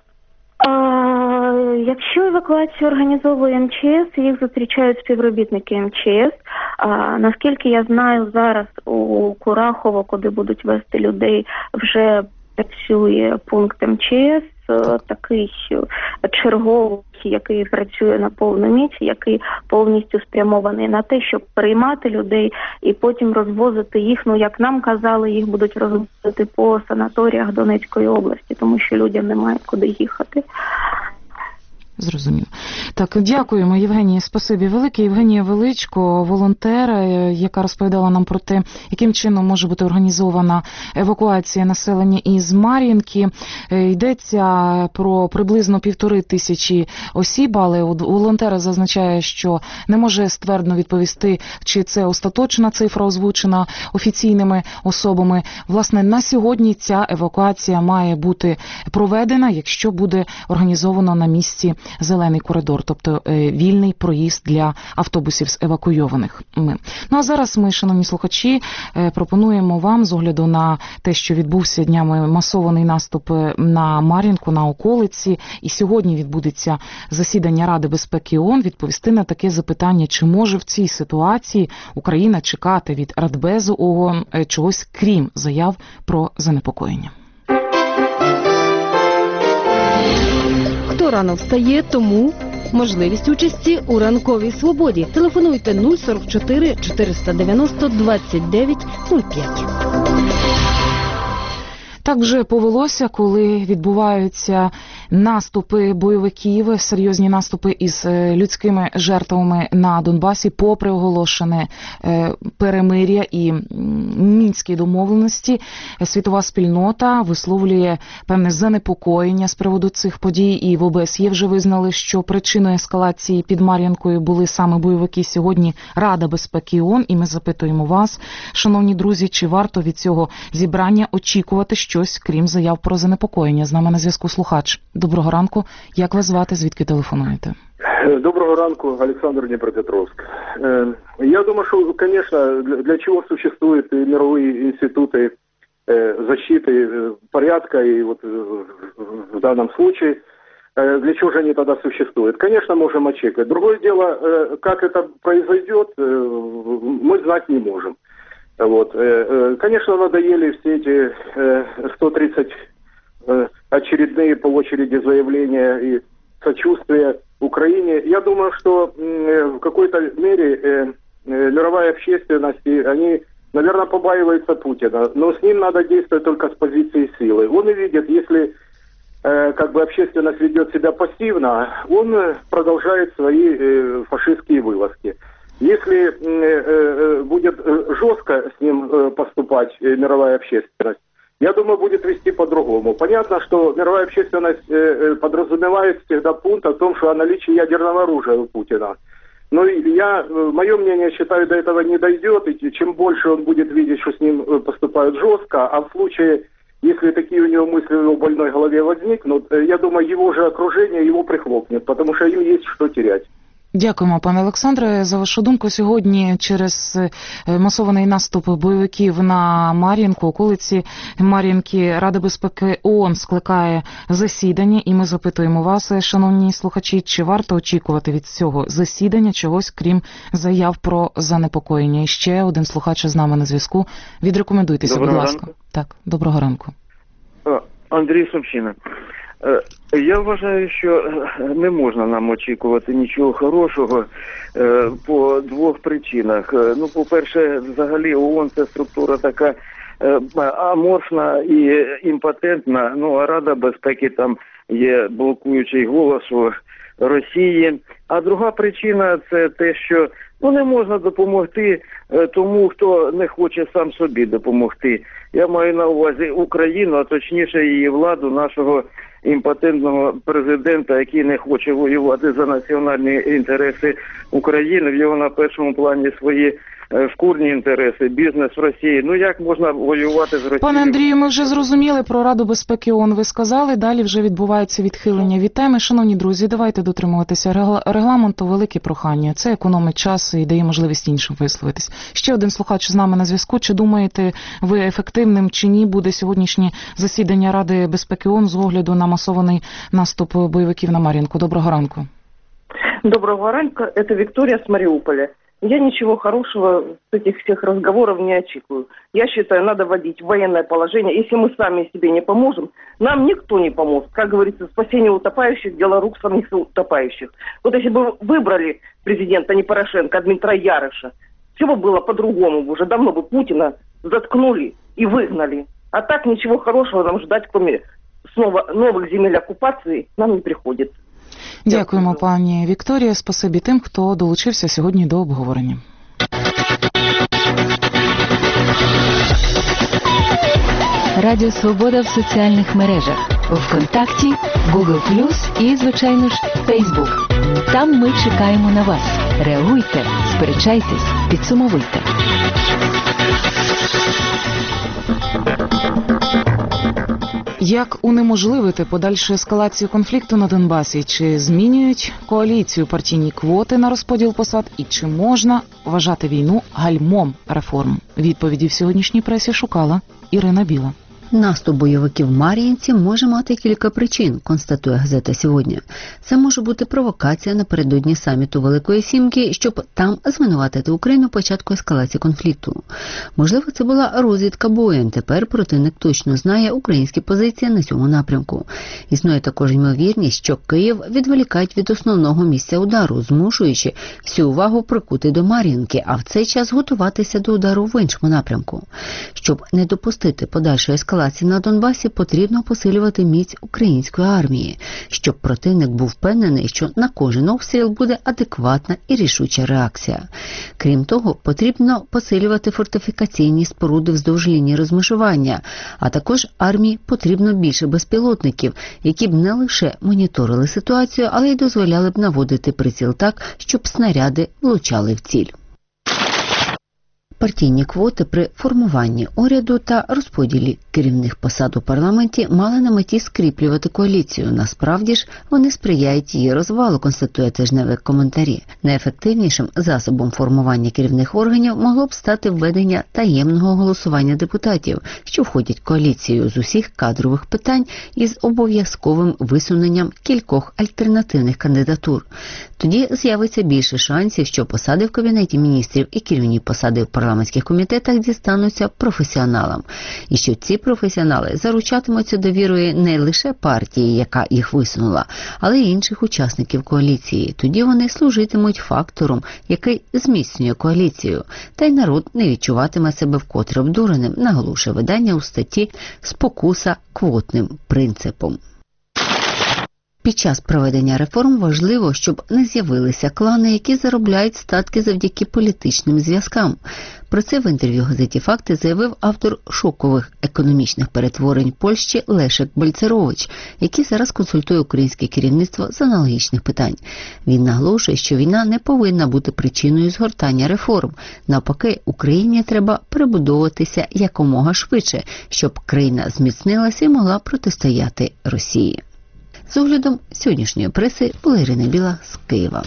А, якщо евакуацію організовує ем че ес, їх зустрічають співробітники ем че ес. А, наскільки я знаю, зараз у Курахово, куди будуть везти людей, вже працює пункт ем че ес, такий черговий, який працює на повну міць, який повністю спрямований на те, щоб приймати людей і потім розвозити їх, ну, як нам казали, їх будуть розвозити по санаторіях Донецької області, тому що людям немає куди їхати. Зрозуміло. Так, дякуємо, Євгенія, спасибі велике. Євгенія Величко, волонтер, яка розповідала нам про те, яким чином може бути організована евакуація населення із Мар'їнки. Йдеться про приблизно півтори тисячі осіб, але волонтер зазначає, що не може ствердно відповісти, чи це остаточна цифра, озвучена офіційними особами. Власне, на сьогодні ця евакуація має бути проведена, якщо буде організовано на місці зелений коридор, тобто е, вільний проїзд для автобусів з евакуйованих. Ми. Ну а зараз ми, шановні слухачі, е, пропонуємо вам, з огляду на те, що відбувся днями масований наступ на Мар'їнку, на околиці, і сьогодні відбудеться засідання Ради безпеки ООН, відповісти на таке запитання, чи може в цій ситуації Україна чекати від Радбезу ООН е, чогось крім заяв про занепокоєння. Хто рано встає, тому можливість участі у ранковій свободі. Телефонуйте нуль сорок чотири чотириста дев'яносто двадцять дев'ять нуль п'ять. Так вже повелося, коли відбуваються наступи бойовиків, серйозні наступи із людськими жертвами на Донбасі, попри оголошене перемир'я і мінські домовленості. Світова спільнота висловлює певне занепокоєння з приводу цих подій, і в о бе ес є вже визнали, що причиною ескалації під Мар'їнкою були саме бойовики. Сьогодні Рада безпеки ООН, і ми запитуємо вас, шановні друзі, чи варто від цього зібрання очікувати щось, крім заяв про занепокоєння. З нами на зв'язку слухач. Доброго ранку. Як вас звати? Звідки телефонуєте? Доброго ранку, Александр, Днепропетровск. Я думаю, что, конечно, для чего существуют мировые институты защиты порядка, и вот в данном случае, для чего же они тогда существуют? Конечно, можем очекать. Другое дело, как это произойдет, мы знать не можем. Вот. Конечно, надоели все эти сто тридцать очередные по очереди заявления и сочувствия Украине. Я думаю, что в какой-то мере мировая общественность, они, наверное, побаиваются Путина, но с ним надо действовать только с позиции силы. Он и видит, если как бы общественность ведет себя пассивно, он продолжает свои фашистские вылазки. Если э, э, будет жестко с ним э, поступать э, мировая общественность, я думаю, будет вести по-другому. Понятно, что мировая общественность э, э, подразумевает всегда пункт о том, что о наличии ядерного оружия у Путина. Но я, мое мнение, считаю, до этого не дойдет, и чем больше он будет видеть, что с ним поступают жестко, а в случае, Если такие у него мысли в больной голове возникнут, я думаю, его же окружение его прихлопнет, потому что им есть что терять. Дякуємо, пане Олександре, за вашу думку. Сьогодні через масований наступ бойовиків на Мар'їнку, околиці Мар'їнки, Рада безпеки ООН скликає засідання, і ми запитуємо вас, шановні слухачі, чи варто очікувати від цього засідання чогось, крім заяв про занепокоєння. І ще один слухач з нами на зв'язку. Відрекомендуйтеся, доброго будь ласка. Ранку. Так, доброго ранку. Андрій Сумщина. Я вважаю, що не можна нам очікувати нічого хорошого по двох причинах. Ну, по-перше, взагалі ООН – це структура така аморфна і імпотентна. Ну, а Рада безпеки там є блокуючий голос у Росії. А друга причина – це те, що ну, не можна допомогти тому, хто не хоче сам собі допомогти. Я маю на увазі Україну, а точніше її владу, нашого імпотентного президента, який не хоче воювати за національні інтереси України. В його на першому плані свої шкурні інтереси, бізнес в Росії. Ну як можна воювати з Росією? Пане Андрію, ми вже зрозуміли про Раду безпеки ООН, ви сказали, далі вже відбувається відхилення від теми. Шановні друзі, давайте дотримуватися регламенту, велике прохання. Це економить час і дає можливість іншим висловитись. Ще один слухач з нами на зв'язку. Чи думаєте ви ефективним чи ні буде сьогоднішнє засідання Ради безпеки ООН з огляду на масований наступ бойовиків на Мар'їнку? Доброго ранку. Доброго ранку, это Виктория с Мариуполя. Я ничего хорошего с этих всех разговоров не очікую. Я считаю, надо вводить военное положение. Если мы сами себе не поможем, нам никто не поможет. Как говорится, спасение утопающих – дело рук самих утопающих. Вот если бы выбрали президента, не Порошенко, а Дмитра Ярыша, все бы было по-другому. Уже давно бы Путина заткнули и выгнали. А так ничего хорошего нам ждать, кроме снова новых земель оккупации, нам не приходится. Дякуємо, пані Вікторія. Спасибі тим, хто долучився сьогодні до обговорення. Радіо Свобода в соціальних мережах. ВКонтакті, Google плюс і, звичайно ж, Facebook. Там ми чекаємо на вас. Реагуйте, сперечайтесь, підсумовуйте. Як унеможливити подальшу ескалацію конфлікту на Донбасі? Чи змінюють коаліцію партійні квоти на розподіл посад? І чи можна вважати війну гальмом реформ? Відповіді в сьогоднішній пресі шукала Ірина Біла. Наступ бойовиків в Мар'їнці може мати кілька причин, констатує газета «Сьогодні». Це може бути провокація напередодні саміту Великої Сімки, щоб там звинуватити Україну початку ескалації конфлікту. Можливо, це була розвідка боєм. Тепер противник точно знає українські позиції на цьому напрямку. Існує також ймовірність, що Київ відволікають від основного місця удару, змушуючи всю увагу прикути до Мар'їнки, а в цей час готуватися до удару в іншому напрямку. Щоб не допустити подальшої ескалації на Донбасі, потрібно посилювати міць української армії, щоб противник був впевнений, що на кожен обстріл буде адекватна і рішуча реакція. Крім того, потрібно посилювати фортифікаційні споруди вздовж лінії розмежування, а також армії потрібно більше безпілотників, які б не лише моніторили ситуацію, але й дозволяли б наводити приціл так, щоб снаряди влучали в ціль. Партійні квоти при формуванні уряду та розподілі керівних посад у парламенті мали на меті скріплювати коаліцію. Насправді ж, вони сприяють її розвалу, констатує тижневик коментарі. Найефективнішим засобом формування керівних органів могло б стати введення таємного голосування депутатів, що входять в коаліцію з усіх кадрових питань із обов'язковим висуненням кількох альтернативних кандидатур. Тоді з'явиться більше шансів, що посади в Кабінеті міністрів і керівні посади в парламентських комітетах дістануться професіоналам. І що ці професіонали заручатимуться довірою не лише партії, яка їх висунула, але й інших учасників коаліції. Тоді вони служитимуть фактором, який зміцнює коаліцію. Та й народ не відчуватиме себе вкотре обдуреним, наголошує видання у статті «Спокуса квотним принципом». Під час проведення реформ важливо, щоб не з'явилися клани, які заробляють статки завдяки політичним зв'язкам. Про це в інтерв'ю газеті «Факти» заявив автор шокових економічних перетворень Польщі Лешек Бальцерович, який зараз консультує українське керівництво з аналогічних питань. Він наголошує, що війна не повинна бути причиною згортання реформ. Навпаки, Україні треба перебудовуватися якомога швидше, щоб країна зміцнилася і могла протистояти Росії. З оглядом сьогоднішньої преси була Ірина Біла з Києва.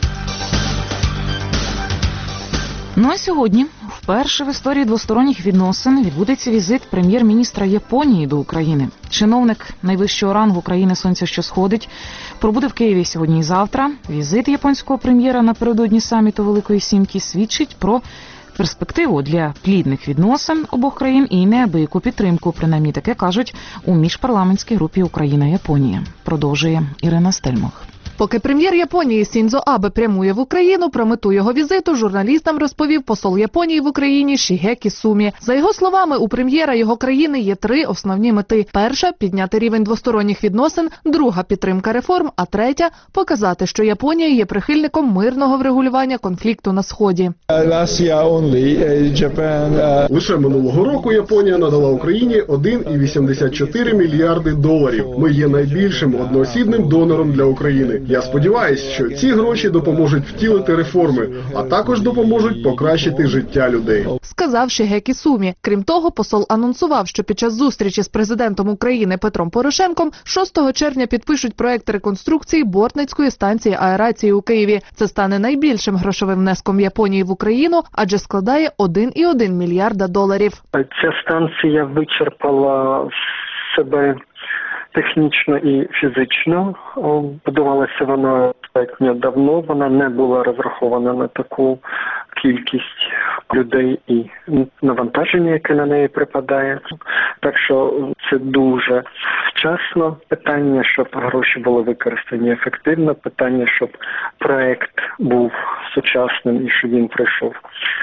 Ну а сьогодні, вперше в історії двосторонніх відносин, відбудеться візит прем'єр-міністра Японії до України. Чиновник найвищого рангу країни «Сонця, що сходить» пробуде в Києві сьогодні і завтра. Візит японського прем'єра напередодні саміту Великої Сімки свідчить про перспективу для плідних відносин обох країн і неабияку підтримку, принаймні таке кажуть у міжпарламентській групі Україна-Японія. Продовжує Ірина Стельмах. Поки прем'єр Японії Сіндзо Абе прямує в Україну, про мету його візиту журналістам розповів посол Японії в Україні Шігекі Сумі. За його словами, у прем'єра його країни є три основні мети. Перша – підняти рівень двосторонніх відносин, друга – підтримка реформ, а третя – показати, що Японія є прихильником мирного врегулювання конфлікту на Сході. Лише минулого року Японія надала Україні один цілих вісімдесят чотири мільярди доларів. Ми є найбільшим одноосібним донором для України. Я сподіваюся, що ці гроші допоможуть втілити реформи, а також допоможуть покращити життя людей. Сказав Шігекі Сумі. Крім того, посол анонсував, що під час зустрічі з президентом України Петром Порошенком шостого червня підпишуть проект реконструкції Бортницької станції аерації у Києві. Це стане найбільшим грошовим внеском Японії в Україну, адже складає один цілих один мільярда доларів. Ця станція вичерпала себе технічно і фізично. Будувалася вона достатньо давно, вона не була розрахована на таку кількість людей і навантаження, яке на неї припадає. Так що це дуже вчасно. Питання, щоб гроші були використані ефективно, питання, щоб проект був сучасним і щоб він пройшов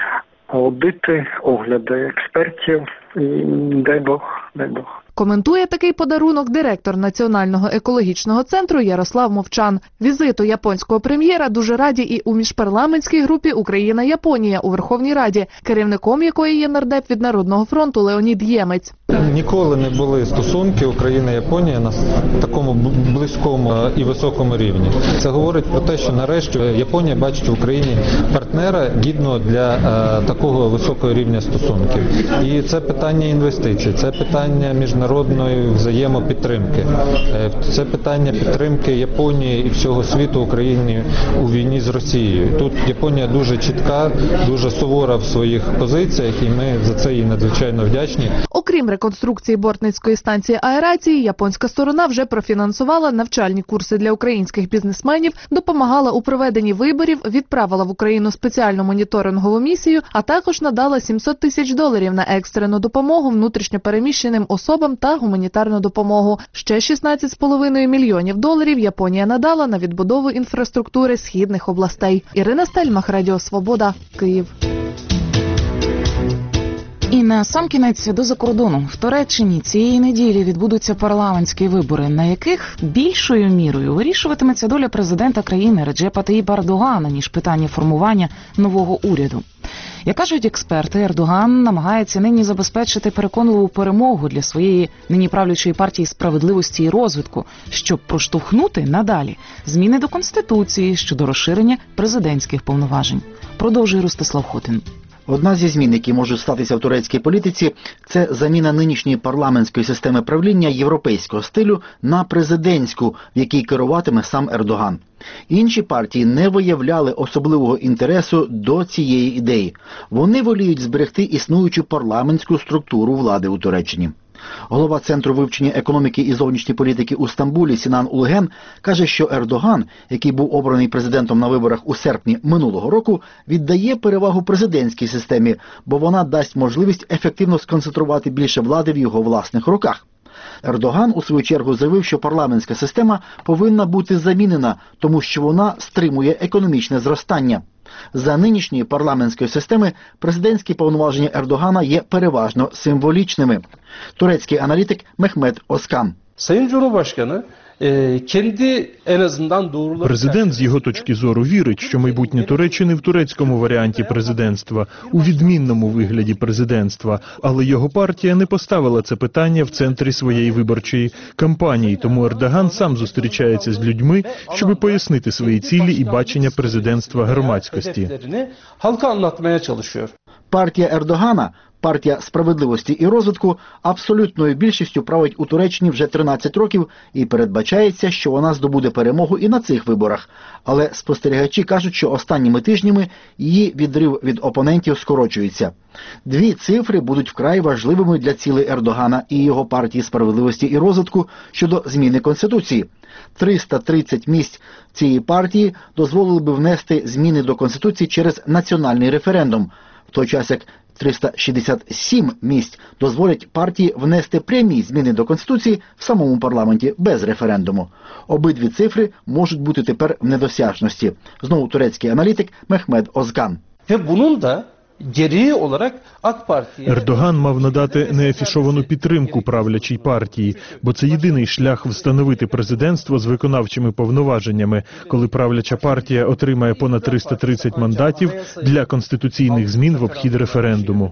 аудити, огляди експертів і дай Бог, дай Бог. Коментує такий подарунок директор Національного екологічного центру Ярослав Мовчан. Візиту японського прем'єра дуже раді і у міжпарламентській групі Україна-Японія у Верховній Раді, керівником якої є нардеп від Народного фронту Леонід Ємець. Ніколи не були стосунки Україна-Японія на такому близькому і високому рівні. Це говорить про те, що нарешті Японія бачить в Україні партнера гідного для е, такого високого рівня стосунків. І це питання інвестицій, це питання міжнародної взаємопідтримки. Е, це питання підтримки Японії і всього світу Україні у війні з Росією. Тут Японія дуже чітка, дуже сувора в своїх позиціях, і ми за це їй надзвичайно вдячні. Окрім реконструкції Бортницької станції аерації, японська сторона вже профінансувала навчальні курси для українських бізнесменів, допомагала у проведенні виборів, відправила в Україну спеціальну моніторингову місію, а також надала сімсот тисяч доларів на екстрену допомогу внутрішньопереміщеним особам та гуманітарну допомогу. Ще шістнадцять цілих п'ять десятих мільйонів доларів Японія надала на відбудову інфраструктури східних областей. Ірина Стельмах, Радіо Свобода, Київ. І на сам кінець до закордону. В Туреччині цієї неділі відбудуться парламентські вибори, на яких більшою мірою вирішуватиметься доля президента країни Реджепа Таїпа Ердогана, ніж питання формування нового уряду. Як кажуть експерти, Ердоган намагається нині забезпечити переконливу перемогу для своєї нині правлячої партії «Справедливості і розвитку», щоб проштовхнути надалі зміни до Конституції щодо розширення президентських повноважень. Продовжує Ростислав Хотин. Одна зі змін, які можуть статися в турецькій політиці, це заміна нинішньої парламентської системи правління європейського стилю на президентську, в якій керуватиме сам Ердоган. Інші партії не виявляли особливого інтересу до цієї ідеї. Вони воліють зберегти існуючу парламентську структуру влади у Туреччині. Голова Центру вивчення економіки і зовнішньої політики у Стамбулі Сінан Улген каже, що Ердоган, який був обраний президентом на виборах у серпні минулого року, віддає перевагу президентській системі, бо вона дасть можливість ефективно сконцентрувати більше влади в його власних руках. Ердоган у свою чергу заявив, що парламентська система повинна бути замінена, тому що вона стримує економічне зростання. За нинішньої парламентської системи президентські повноваження Ердогана є переважно символічними. Турецький аналітик Мехмет Оскан. Sayın Cumhurbaşkanı Президент з його точки зору вірить, що майбутнє Туреччини в турецькому варіанті президентства, у відмінному вигляді президентства, але його партія не поставила це питання в центрі своєї виборчої кампанії, тому Ердоган сам зустрічається з людьми, щоб пояснити свої цілі і бачення президентства громадськості. Партія Ердогана, партія справедливості і розвитку, абсолютною більшістю править у Туреччині вже тринадцять років і передбачається, що вона здобуде перемогу і на цих виборах. Але спостерігачі кажуть, що останніми тижнями її відрив від опонентів скорочується. Дві цифри будуть вкрай важливими для цілей Ердогана і його партії справедливості і розвитку щодо зміни Конституції. триста тридцять місць цієї партії дозволили би внести зміни до Конституції через національний референдум, в той час як триста шістдесят сім місць дозволять партії внести прямі зміни до Конституції в самому парламенті без референдуму. Обидві цифри можуть бути тепер в недосяжності. Знову турецький аналітик Мехмед Озган. Ердоган мав надати неафішовану підтримку правлячій партії, бо це єдиний шлях встановити президентство з виконавчими повноваженнями, коли правляча партія отримає понад триста тридцять мандатів для конституційних змін в обхід референдуму.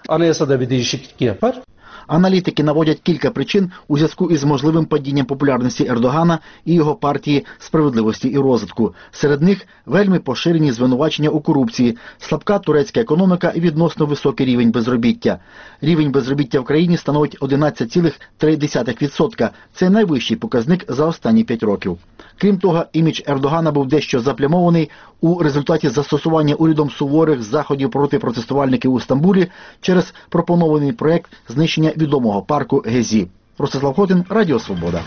Аналітики наводять кілька причин у зв'язку із можливим падінням популярності Ердогана і його партії справедливості і розвитку. Серед них вельми поширені звинувачення у корупції, слабка турецька економіка і відносно високий рівень безробіття. Рівень безробіття в країні становить одинадцять цілих три десятих відсотка. Це найвищий показник за останні п'ять років. Крім того, імідж Ердогана був дещо заплямований у результаті застосування урядом суворих заходів проти протестувальників у Стамбулі через пропонований проект знищення відомого парку Гезі. Ростислав Хотин, Радіо Свобода.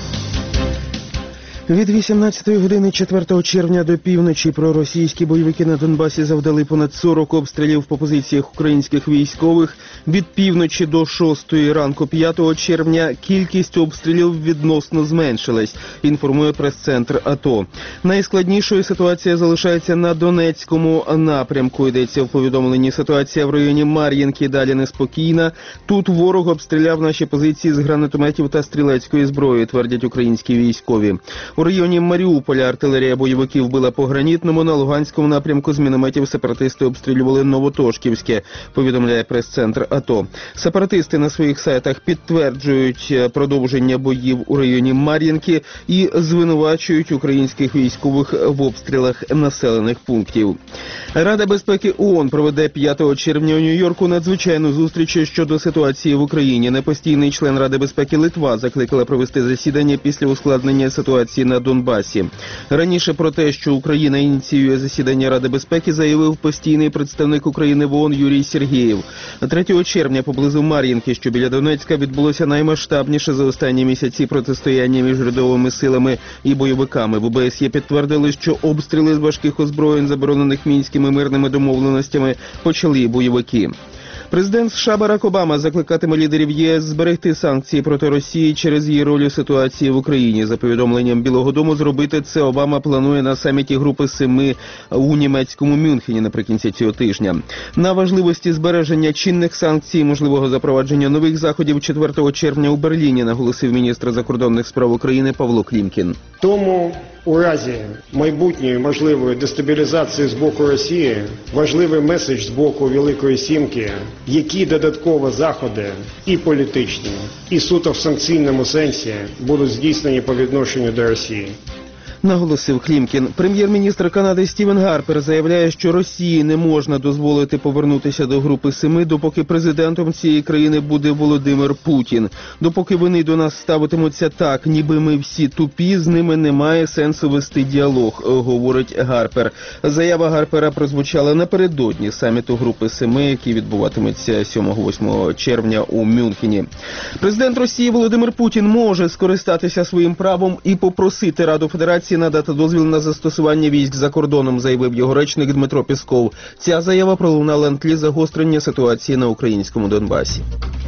Від вісімнадцятої години четвертого червня до півночі проросійські бойовики на Донбасі завдали понад сорок обстрілів по позиціях українських військових. Від півночі до шостої ранку п'ятого червня кількість обстрілів відносно зменшилась, інформує прес-центр АТО. Найскладнішою ситуація залишається на Донецькому напрямку. Йдеться в повідомленні: ситуація в районі Мар'їнки далі неспокійна. Тут ворог обстріляв наші позиції з гранатометів та стрілецької зброї, твердять українські військові. У районі Маріуполя артилерія бойовиків била по Гранітному, на Луганському напрямку з мінометів сепаратисти обстрілювали Новотошківське, повідомляє прес-центр АТО. Сепаратисти на своїх сайтах підтверджують продовження боїв у районі Мар'їнки і звинувачують українських військових в обстрілах населених пунктів. Рада безпеки ООН проведе п'ятого червня у Нью-Йорку надзвичайну зустріч щодо ситуації в Україні. Непостійний член Ради безпеки Литва закликала провести засідання після ускладнення ситуації на Донбасі. Раніше про те, що Україна ініціює засідання Ради безпеки, заявив постійний представник України в ООН Юрій Сергєєв. третього червня поблизу Мар'їнки, що біля Донецька, відбулося наймасштабніше за останні місяці протистояння між рядовими силами і бойовиками. В ОБСЄ підтвердили, що обстріли з важких озброєнь, заборонених мінськими мирними домовленостями, почали бойовики. Президент США Барак Обама закликатиме лідерів ЄС зберегти санкції проти Росії через її роль у ситуації в Україні. За повідомленням Білого дому, зробити це Обама планує на саміті Групи Семи у німецькому Мюнхені наприкінці цього тижня. На важливості збереження чинних санкцій і можливого запровадження нових заходів четвертого червня у Берліні наголосив міністр закордонних справ України Павло Клімкін. Тому у разі майбутньої можливої дестабілізації з боку Росії важливий меседж з боку Великої Сімки, які додатково заходи і політичні, і суто в санкційному сенсі будуть здійснені по відношенню до Росії. Наголосив Клімкін. Прем'єр-міністр Канади Стівен Гарпер заявляє, що Росії не можна дозволити повернутися до Групи Семи, допоки президентом цієї країни буде Володимир Путін. Допоки вони до нас ставитимуться так, ніби ми всі тупі, з ними немає сенсу вести діалог, говорить Гарпер. Заява Гарпера прозвучала напередодні саміту Групи Семи, який відбуватиметься сьомого-восьмого червня у Мюнхені. Президент Росії Володимир Путін може скористатися своїм правом і попросити Раду Федерації надати дозвіл на застосування військ за кордоном, заявив його речник Дмитро Пісков. Ця заява пролунала на тлі загострення ситуації на українському Донбасі.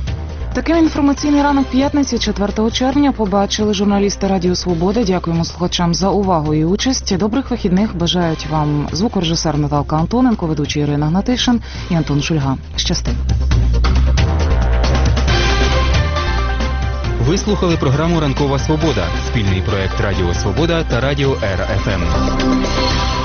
Таким інформаційний ранок п'ятниці, четвертого червня, побачили журналісти Радіо Свобода. Дякуємо слухачам за увагу і участь. Добрих вихідних бажають вам звукорежисер Наталка Антоненко, ведучий Ірина Гнатишин і Антон Шульга. Щасти! Ви слухали програму «Ранкова Свобода» – спільний проект Радіо Свобода та Радіо Ера Еф Ем.